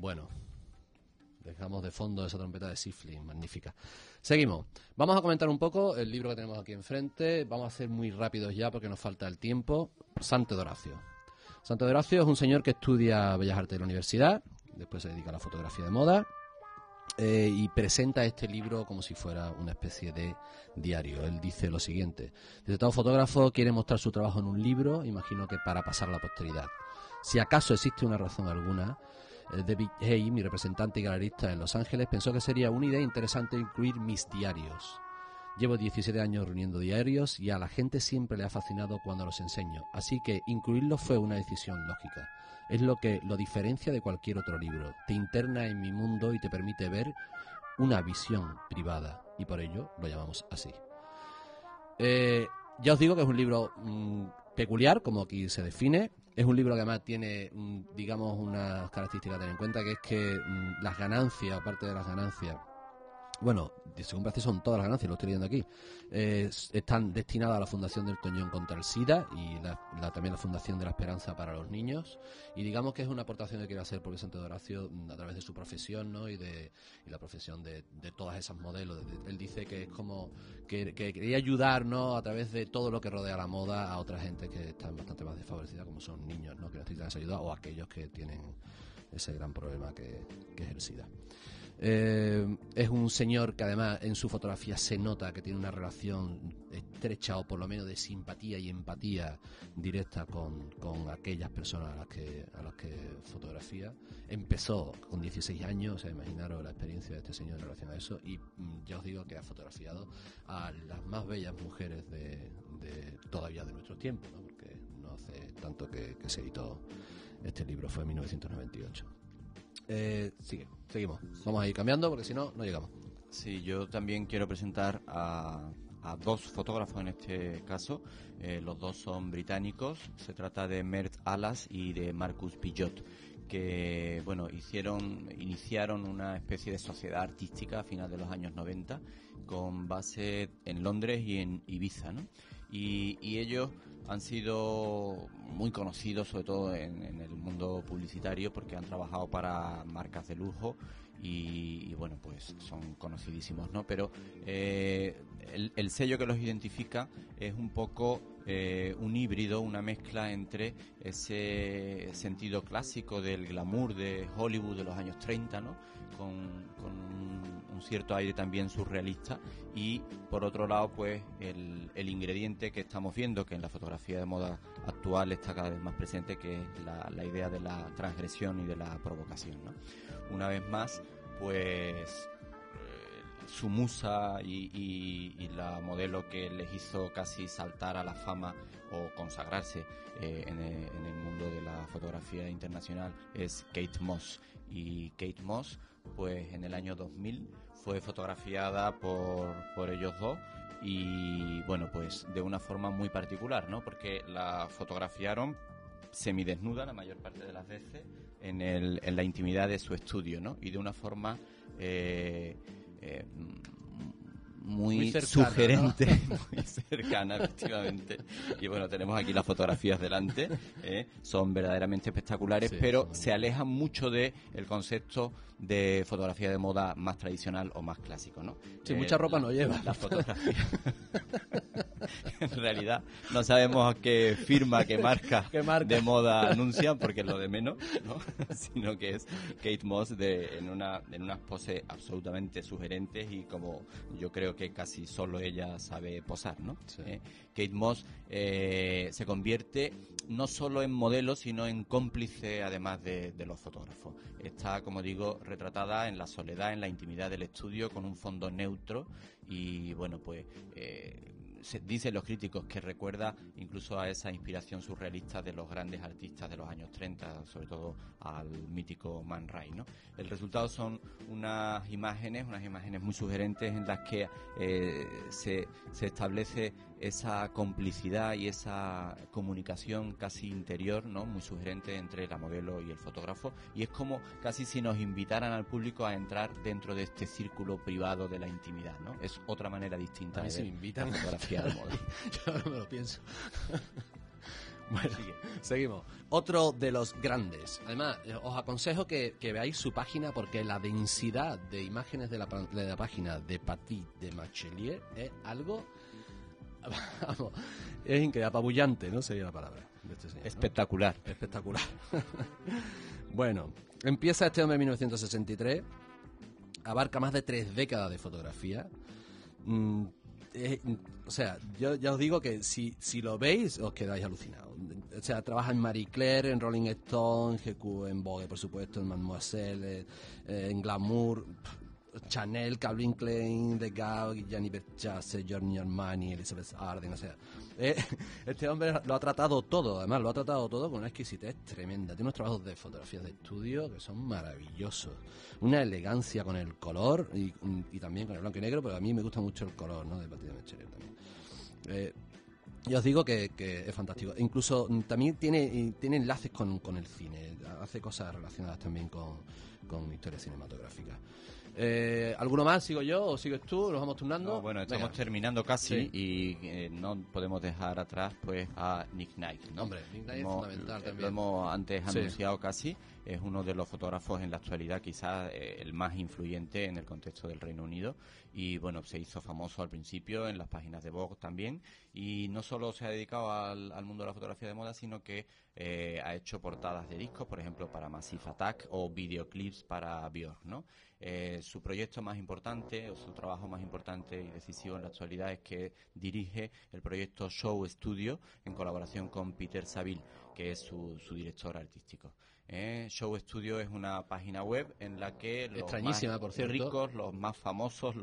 Bueno, dejamos de fondo esa trompeta de Siflin, magnífica. Seguimos. Vamos a comentar un poco el libro que tenemos aquí enfrente. Vamos a ser muy rápidos ya porque nos falta el tiempo. Santo de Horacio. Santo de Horacio es un señor que estudia Bellas Artes en la universidad, después se dedica a la fotografía de moda y presenta este libro como si fuera una especie de diario. Él dice lo siguiente: dice, todo fotógrafo quiere mostrar su trabajo en un libro, imagino que para pasar a la posteridad. Si acaso existe una razón alguna, David Hay, mi representante y galerista en Los Ángeles, pensó que sería una idea interesante incluir mis diarios. Llevo 17 años reuniendo diarios y a la gente siempre le ha fascinado cuando los enseño, así que incluirlos fue una decisión lógica. Es lo que lo diferencia de cualquier otro libro. Te interna en mi mundo y te permite ver una visión privada, y por ello lo llamamos así. Ya os digo que es un libro peculiar, como aquí se define. Es un libro que además tiene, digamos, unas características a tener en cuenta, que es que las ganancias, aparte de las ganancias, bueno, según parece son todas las ganancias, lo estoy leyendo aquí, están destinadas a la Fundación del Toñón contra el SIDA y también la Fundación de la Esperanza para los Niños, y digamos que es una aportación que quiere hacer porque Santo de Horacio, a través de su profesión, ¿no? y la profesión de todas esas modelos. Él dice que es como que quería ayudar, ¿no? a través de todo lo que rodea la moda a otra gente que están bastante más desfavorecida, como son niños, ¿no? que necesitan esa ayuda, o aquellos que tienen ese gran problema que es el SIDA. Es un señor que además en su fotografía se nota que tiene una relación estrecha, o por lo menos de simpatía y empatía directa con aquellas personas a las que fotografía. Empezó con 16 años, o sea, imaginaros la experiencia de este señor en relación a eso, y ya os digo que ha fotografiado a las más bellas mujeres de todavía de nuestros tiempos, ¿no? Porque no hace tanto que se editó este libro, fue en 1998. Seguimos. Vamos a ir cambiando porque si no, no llegamos. Sí, yo también quiero presentar a dos fotógrafos en este caso. Los dos son británicos. Se trata de Mert Alas y de Marcus Pillot, que bueno, iniciaron una especie de sociedad artística a final de los años 90 con base en Londres y en Ibiza, ¿no? Y ellos han sido muy conocidos, sobre todo en el mundo publicitario, porque han trabajado para marcas de lujo y bueno, pues son conocidísimos, ¿no? Pero el sello que los identifica es un poco un híbrido, una mezcla entre ese sentido clásico del glamour de Hollywood de los años 30, ¿no? Con un cierto aire también surrealista, y por otro lado pues el ingrediente que estamos viendo, que en la fotografía de moda actual está cada vez más presente, que es la idea de la transgresión y de la provocación, ¿no? Una vez más, pues su musa y la modelo que les hizo casi saltar a la fama o consagrarse en el mundo de la fotografía internacional es Kate Moss. Y Kate Moss, pues en el año 2000 fue fotografiada por ellos dos, y bueno, pues de una forma muy particular, ¿no? Porque la fotografiaron semidesnuda la mayor parte de las veces en la intimidad de su estudio, ¿no? Y de una forma muy cercana, sugerente, ¿no? Muy cercana, efectivamente. Y bueno, tenemos aquí las fotografías delante, son verdaderamente espectaculares, sí, pero se alejan mucho de el concepto de fotografía de moda más tradicional o más clásico, ¿no? Sí, mucha ropa no lleva. La fotografía. En realidad no sabemos qué firma, qué marca de moda anuncian, porque es lo de menos, ¿no? Sino que es Kate Moss en unas poses absolutamente sugerentes, y como yo creo que casi solo ella sabe posar, ¿no? Sí. Kate Moss se convierte no solo en modelo, sino en cómplice además de los fotógrafos. Está, como digo, retratada en la soledad, en la intimidad del estudio, con un fondo neutro, y bueno, pues se dicen los críticos que recuerda incluso a esa inspiración surrealista de los grandes artistas de los años 30, sobre todo al mítico Man Ray, ¿no? El resultado son unas imágenes muy sugerentes, en las que se establece esa complicidad y esa comunicación casi interior, ¿no? Muy sugerente entre la modelo y el fotógrafo, y es como casi si nos invitaran al público a entrar dentro de este círculo privado de la intimidad, ¿no? Es otra manera distinta de ver la fotografía de moda. Yo no me lo pienso. Bueno, seguimos. Otro de los grandes. Además, os aconsejo que veáis su página porque la densidad de imágenes de la página de Paty de Marchelier es algo... Vamos, es increíble, apabullante, ¿no? Sería la palabra de este señor, ¿no? Espectacular. Espectacular. Bueno, empieza este hombre en 1963, abarca más de 3 décadas de fotografía. O sea, yo ya os digo que si lo veis os quedáis alucinados. O sea, trabaja en Marie Claire, en Rolling Stone, GQ, en Vogue, por supuesto, en Mademoiselle, en Glamour, Chanel, Calvin Klein, The Gap, Gianni Versace, Giorgio Armani, Elizabeth Arden. O sea, este hombre lo ha tratado todo, además lo ha tratado todo con una exquisitez tremenda. Tiene unos trabajos de fotografías de estudio que son maravillosos, una elegancia con el color y también con el blanco y negro, pero a mí me gusta mucho el color, ¿no? De Paty de Marchelier también. Ya os digo que es fantástico. Incluso también tiene enlaces con el cine, hace cosas relacionadas también con historias cinematográficas. ¿Alguno más? ¿Sigo yo o sigues tú? ¿Nos vamos turnando? No, bueno, estamos terminando casi y no podemos dejar atrás pues a Nick Knight, ¿no? Hombre, Nick Knight es fundamental también. Lo hemos antes anunciado casi. Es uno de los fotógrafos en la actualidad quizás el más influyente en el contexto del Reino Unido y bueno, se hizo famoso al principio en las páginas de Vogue también y no solo se ha dedicado al mundo de la fotografía de moda, sino que ha hecho portadas de discos, por ejemplo para Massive Attack o videoclips para Björk, ¿no? Su proyecto más importante o su trabajo más importante y decisivo en la actualidad es que dirige el proyecto Show Studio en colaboración con Peter Saville, que es su director artístico. Show Studio es una página web en la que los más por cierto, ricos, los más famosos,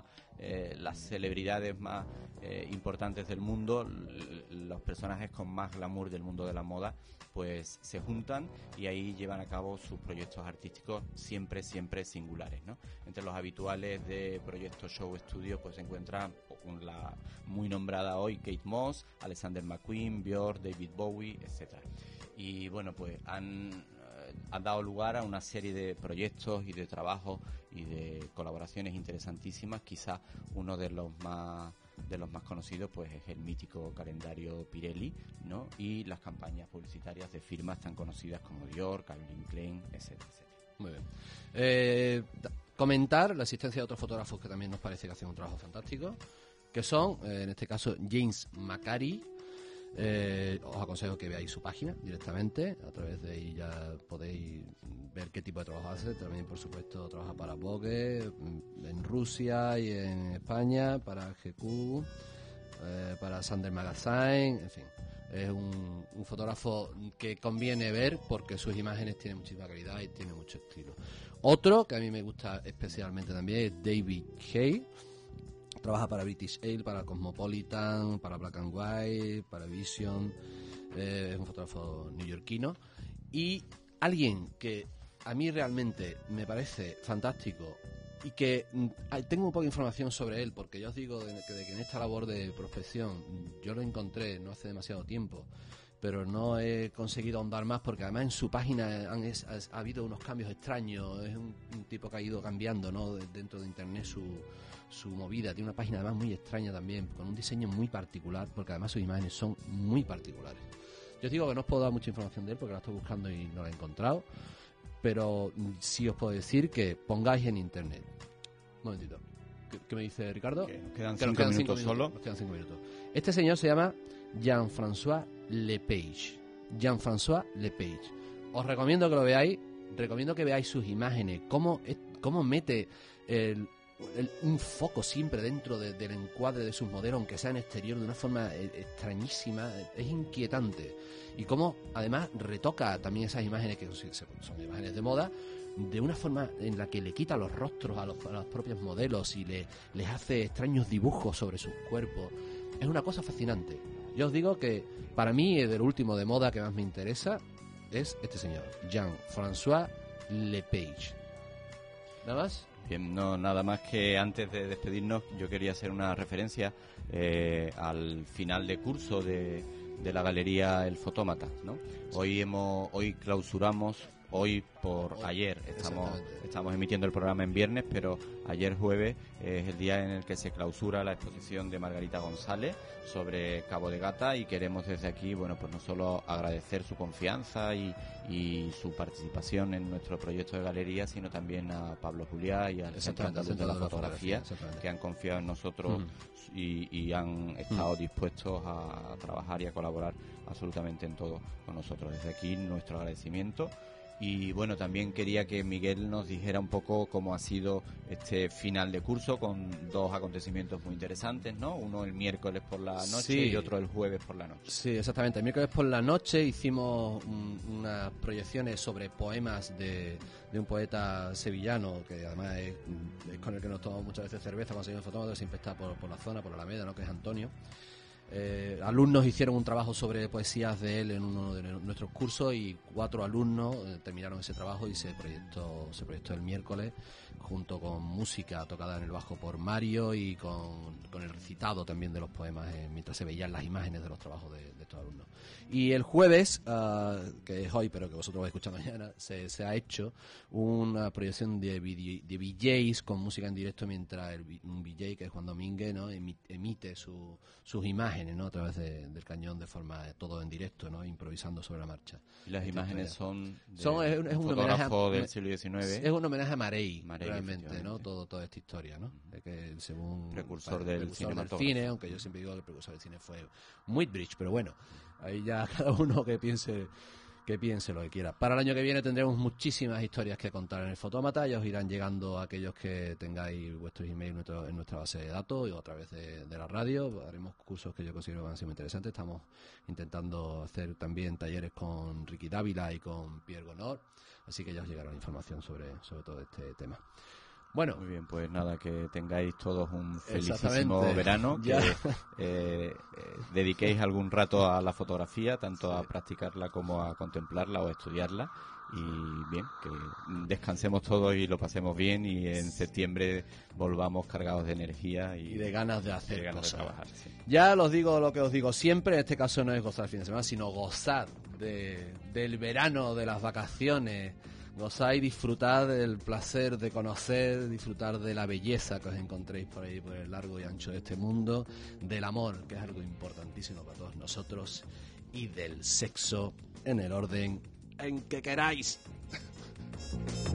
las celebridades más importantes del mundo, los personajes con más glamour del mundo de la moda, pues se juntan y ahí llevan a cabo sus proyectos artísticos siempre singulares, ¿no? Entre los habituales de proyectos Show Studio pues se encuentran la muy nombrada hoy Kate Moss, Alexander McQueen, Björk, David Bowie, etcétera. Y bueno, pues han dado lugar a una serie de proyectos y de trabajos y de colaboraciones interesantísimas. Quizás uno de los más conocidos pues es el mítico calendario Pirelli, ¿no? Y las campañas publicitarias de firmas tan conocidas como Dior, Calvin Klein, etcétera, etcétera. Muy bien. Comentar la existencia de otros fotógrafos que también nos parece que hacen un trabajo fantástico, que son, en este caso, James Macari. Os aconsejo que veáis su página directamente, a través de ahí ya podéis ver qué tipo de trabajo hace. También, por supuesto, trabaja para Vogue en Rusia y en España, para GQ, para Sunday Magazine, en fin. Es un fotógrafo que conviene ver porque sus imágenes tienen muchísima calidad y tiene mucho estilo. Otro que a mí me gusta especialmente también es David Hay. Trabaja para British Ale, para Cosmopolitan, para Black and White, para Vision. Es un fotógrafo neoyorquino. Y alguien que a mí realmente me parece fantástico y que tengo un poco de información sobre él, porque ya os digo de que en esta labor de prospección yo lo encontré no hace demasiado tiempo, pero no he conseguido ahondar más porque además en su página ha habido unos cambios extraños. Es un tipo que ha ido cambiando, ¿no? Dentro de internet su movida. Tiene una página además muy extraña también, con un diseño muy particular, porque además sus imágenes son muy particulares. Yo os digo que no os puedo dar mucha información de él porque la estoy buscando y no la he encontrado, pero sí os puedo decir que pongáis en internet. Un momentito. ¿Qué me dice Ricardo? Que nos quedan 5 minutos solo. Nos quedan 5 minutos. Este señor se llama Jean-François Lepage. Jean-François Lepage. Os recomiendo que lo veáis. Recomiendo que veáis sus imágenes. Cómo mete un foco siempre dentro del encuadre de sus modelos, aunque sea en exterior, de una forma extrañísima. Es inquietante. Y cómo además retoca también esas imágenes que son imágenes de moda, de una forma en la que le quita los rostros a los propios modelos y les hace extraños dibujos sobre sus cuerpos. Es una cosa fascinante. Yo os digo que para mí el último de moda que más me interesa es este señor, Jean-François Lepage. ¿Nada más? Bien, no, nada más que antes de despedirnos yo quería hacer una referencia al final de curso de la galería El Fotómata, ¿no? Hoy clausuramos hoy por ayer. Estamos emitiendo el programa en viernes, pero ayer jueves es el día en el que se clausura la exposición de Margarita González sobre Cabo de Gata, y queremos desde aquí, bueno, pues no solo agradecer su confianza y su participación en nuestro proyecto de galería, sino también a Pablo Juliá y al Centro Andaluz de la Fotografía, que han confiado en nosotros y han estado dispuestos a trabajar y a colaborar absolutamente en todo con nosotros. Desde aquí nuestro agradecimiento. Y bueno, también quería que Miguel nos dijera un poco cómo ha sido este final de curso, con dos acontecimientos muy interesantes, ¿no? Uno el miércoles por la noche y otro el jueves por la noche. Sí, exactamente. El miércoles por la noche hicimos unas proyecciones sobre poemas de un poeta sevillano, que además es con el que nos tomamos muchas veces cerveza cuando seguimos fotógrafos, que siempre está por la zona, por la Alameda, ¿no? Que es Antonio. Alumnos hicieron un trabajo sobre poesías de él en uno de nuestros cursos, y 4 alumnos terminaron ese trabajo y se proyectó el miércoles, junto con música tocada en el bajo por Mario y con el recitado también de los poemas mientras se veían las imágenes de los trabajos de estos alumnos. Y el jueves, que es hoy pero que vosotros vais a escuchar mañana, se ha hecho una proyección de VJs con música en directo, mientras un VJ, que es Juan Domínguez, ¿no? emite sus imágenes, ¿no? A través del cañón, de forma todo en directo, ¿no? Improvisando sobre la marcha. Y las imágenes son es un fotógrafo del siglo XIX. Es un homenaje a Marey realmente, ¿no? Toda esta historia, ¿no? De que según precursor del cine, aunque yo siempre digo que el precursor del cine fue Whitbridge, pero bueno, ahí ya cada uno que piense lo que quiera. Para el año que viene tendremos muchísimas historias que contar en el Fotómata. Ya os irán llegando aquellos que tengáis vuestros emails en nuestra base de datos, o a través de la radio. Haremos cursos que yo considero que van a ser muy interesantes. Estamos intentando hacer también talleres con Ricky Dávila y con Pierre Gonor, así que ya os llegará información sobre todo este tema. Bueno, muy bien, pues nada, que tengáis todos un felicísimo verano, que dediquéis algún rato a la fotografía, tanto a practicarla como a contemplarla o a estudiarla, y bien, que descansemos todos y lo pasemos bien, y en septiembre volvamos cargados de energía y de ganas de hacer cosas. De trabajar, sí. Ya os digo lo que os digo siempre, en este caso no es gozar el fin de semana, sino gozar del verano, de las vacaciones. Gozar y disfrutar del placer de conocer, disfrutar de la belleza que os encontréis por ahí, por el largo y ancho de este mundo, del amor, que es algo importantísimo para todos nosotros, y del sexo en el orden en que queráis.